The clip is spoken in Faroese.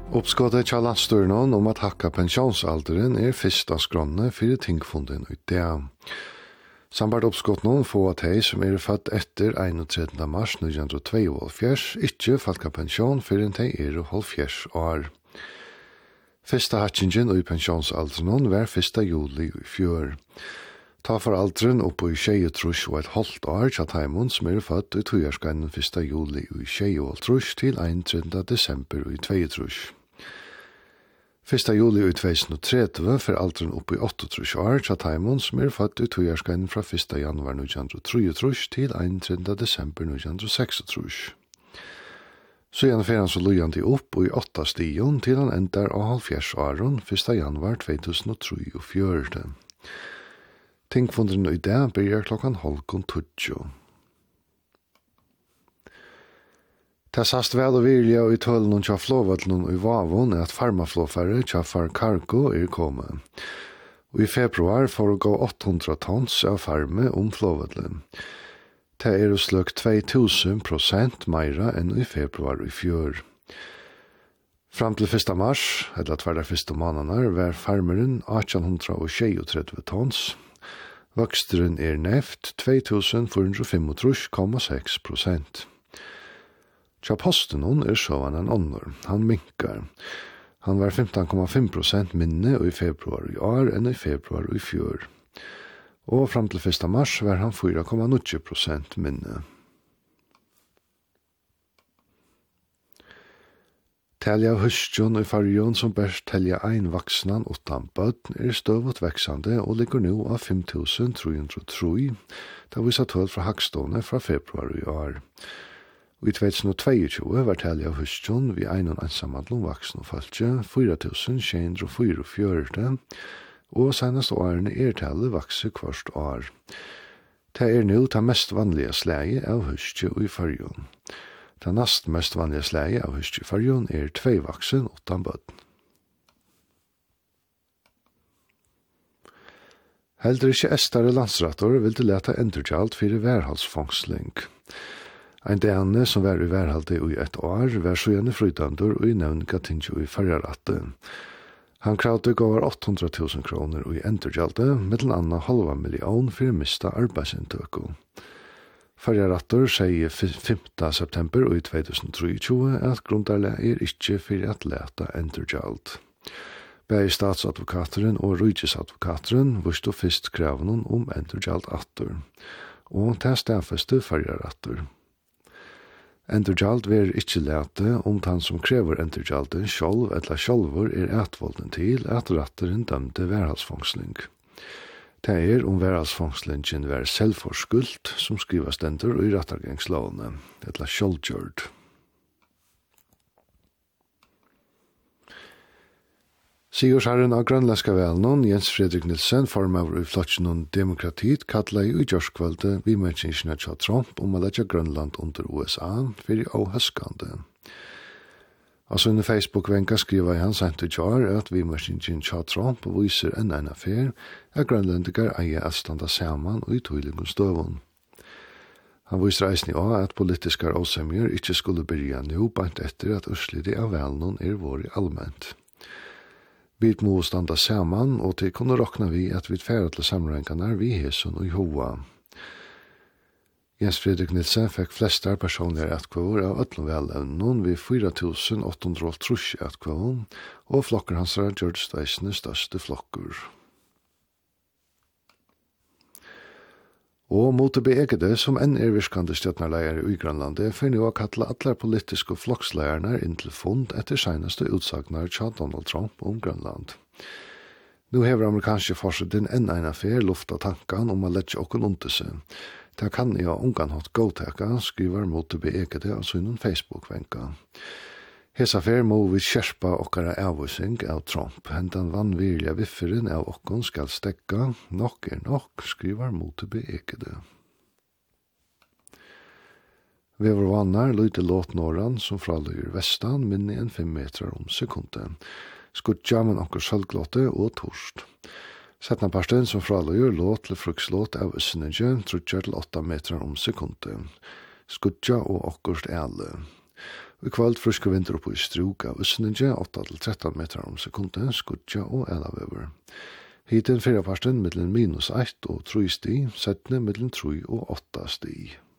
Uppskottet til landsstyren om at hakka pensjonsalderen fyrst av skrånne for tingfunden ut det. Sambart uppskott nå få at de som født etter 31. mars 1972 ikke falka pensjon før de 70 år. Fyrsta hatsingen i pensjonsalderen var 1. juli i fjør. Ta for alderen opp i 23 og et halvt år til Taimund som født i tøyerskeinen 1. juli i 23 til 31. desember i 22. 1. juli i 2030 for alderen opp i 28 år til Taimund som født i tøyerskeinen fra 1. januar 1933 til 31. desember 1936. Så gjennomfører han så lojende opp i 8 stigen til han ender av 70 åren 1. januar 2034. Tingfunden i dag begynner klokken 12:20. Det sast vel og virlige og i tøllen og flåvallen og i vavon at farmaflåfærre Tjafar Cargo kommet. Og i februar får gå 800 tons av farme flåvallen. Det sløk 2000% meira enn i februar i fjør. Fram til 1. mars, eller tverre første måneder, var farmeren 1833 tons. Voksteren neft 2435,6%. Tja posten så han en ånder. Han minkar. Han var 15,5% minne i februar i år enn i februar i fjør. Og fram til 1. mars var han 4,9% minne. Telja høstjon i fargen som best telja ein vaksnan utan bøtten støvut veksande og ligger nå av 5.303, da viser tøl fra Hagstående fra februar i år. Og i 2022 var telja høstjon vi ein ensamhandlom vaksen og falskje 4.644, og senest årene tellet vakse kvart år. Det nå det mest vanlige slæge av høstje i fargen. Det nast mest vanlige slæge av høstje i fargen 2 vaksen utan bøtten. Heller ikke estare landsrattor vil det lete endurkjalt for værhalsfangsling. Ein dane som var i værhalde i et år var så gjerne frydandur og i nevninga tinge i fargaratte. Han kravde over 800.000 kroner i endurkjalte, mellom annet 500.000 for å miste arbeidsinntøkket. Fargaratter sier 5. september i 2023 at grunndarlig ikke for at lete endurkjalt. Begge statsadvokateren og rydgjesadvokateren visste først kravene endurkjalt atter, og til stedfeste fargaratter. Endurkjalt vil ikke lete han som krever endurkjalten selv eller sjølver etvolden til at ratteren dømte værhalsfangsling. Det værhalsfangslingen var selvforskult som skriver stendur i rattargangslovene, eller sjølgjørd. Sigursherren av grønlandska velen, Jens Fredrik Nielsen, formøver i flotsjen demokratiet, kallet i utgjørskvalget vimerkingene til Trump å legge Grønland under USA for å høskande. Altså under Facebook-venka skriver han sent ut at vimerkingen til Trump viser en affær at grønlandiker eier at standa sammen og i tøylingens støvun. Han viser eisen i at politiske åsemjer ikke skulle begynne nå bant etter at urslidet av velen våre allment. Vi må standa saman, og til kunne råkna vi at vi færre til samrengarna vi hesson og i hoa. Jens Fredrik Nielsen fikk flest personlige atkvår av øtlomvelevnen ved 4.880 atkvår, og flokker hans gjør steisende største flokker. Og mot det beegede som virkande stjøtnerleier i Grønlandet finner jo å kalle alle politiske flokksleierne inn til fond etter seneste utsagnar til Donald Trump Grønland. Nå hever amerikanske forsiden en affær lufta tankan å legge okken under seg. Det kan jeg ungan hatt gåteka, skriver mot det beegede av synen Facebook-venka. Hesa fer må vi skjerpa okkara avvisning av Trump. Hentan vannvirlige vifferen av okkon skal stekka. Nok nok, skriver mot det beegede. Vi var vannar lyder låt norran som fraløyer vestan minne enn 5 meter sekunden. Skudja med okkar sølglåte og torst. Setna parsten som fraløyer låt til frukslåt av Øssenege, trutjar til 8 meter sekunden. Skudja og okkurst æle. I kvöld friske vinter oppe i struk av Østninge, 8-13 meter om sekunden, skudja og elavever. Hiten fyrreparsten mellom -1 og 3 sti, settene mellom 3 og 8 sti.